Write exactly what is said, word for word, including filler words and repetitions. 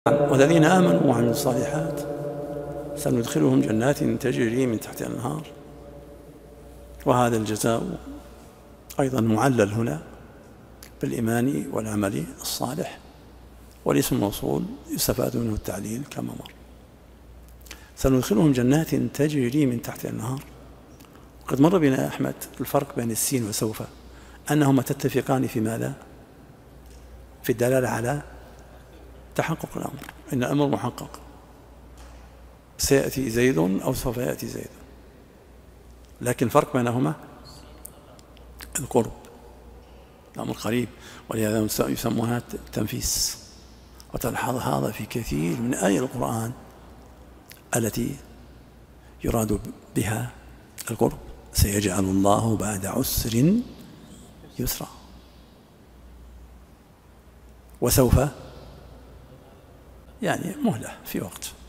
والذين آمنوا وعملوا الصالحات سندخلهم جنات تجري من تحتها الأنهار. وهذا الجزاء أيضا معلل هنا بالإيمان والعمل الصالح، والاسم الموصول يستفاد منه التعليل كما مر. سندخلهم جنات تجري من تحتها الأنهار. وقد مر بنا أحمد الفرق بين السين وسوف، أنهما تتفقان في ماذا؟ في الدلالة على تحقق الأمر، إن الأمر محقق، سيأتي زيد أو سوف يأتي زيد، لكن الفرق بينهما القرب، الأمر قريب، ولهذا يسمونها تنفيس. وتلحظ هذا في كثير من آيات القرآن التي يراد بها القرب. سيجعل الله بعد عسر يسرا. وسوف يعني مهلة في وقت.